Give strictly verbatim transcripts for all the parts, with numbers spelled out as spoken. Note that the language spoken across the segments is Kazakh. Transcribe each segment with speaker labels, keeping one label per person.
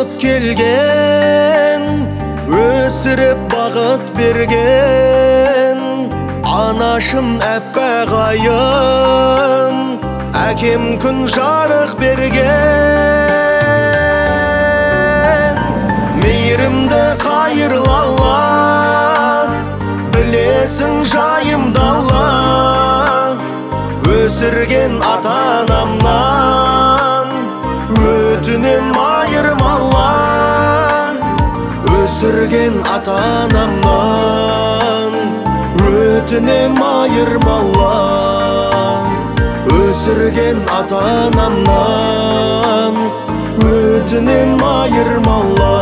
Speaker 1: алып келген, өсіріп бақыт берген анашым әппақ айым, әкем күн жарық берген. Мейірімді қайырлы Алла, білесің жайымды Алла, өсірген ата-анамнан өтінем айырма Алла, өсірген ата-анамнан өтінем айырма Алла, өсірген ата-анамнан өтінем айырма Алла.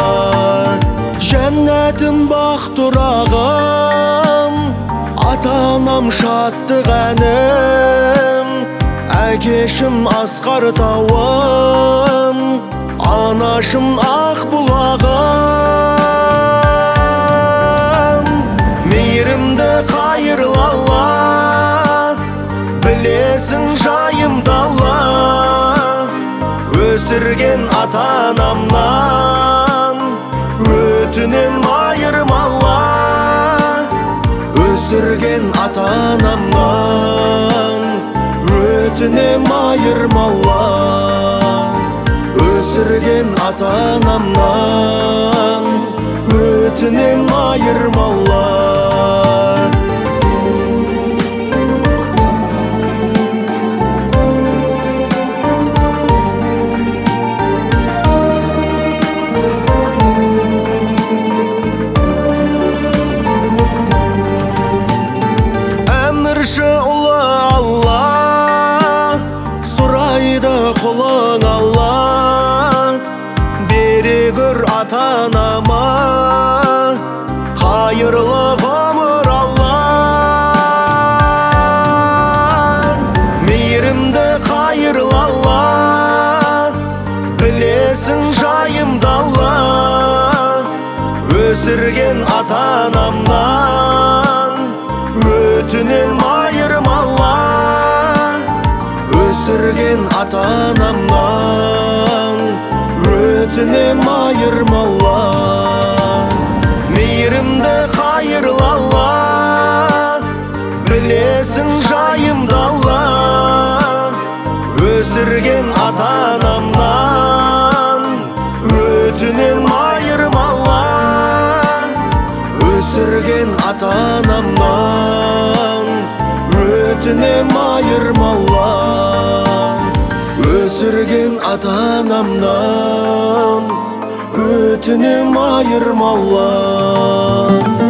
Speaker 1: Жәннәтім бақ тұрағым, ата-анам шаттық әнім, әкешім асқар тауым, анашым ақ бұлағым. Мейірімді қайырлы Алла, білесің жайымды Алла, өсірген ата-анамнан өтінем айырма Алла, өсірген ата-анамнан өтінем айырма Алла, өсірген ата-анамнан өтінем айырма Алла. Ұлы Алла, сұрайды құлың Алла, бере көр ата-анама қайырлы ғұмыр Алла. Мейірімді қайырлы Алла, білесің жайымды Алла, өсірген ата-анамнан өтінем айырма Алла, өсірген ата-анамнан өтінем айырма Алла. Мейірімді қайырлы Алла, білесің жайымды Алла, өсірген ата-анамнан өтінем айырма Алла, өсірген ата-анамнан өтінем айырма Алла, өсірген ата-анамнан өтінем айырма Алла.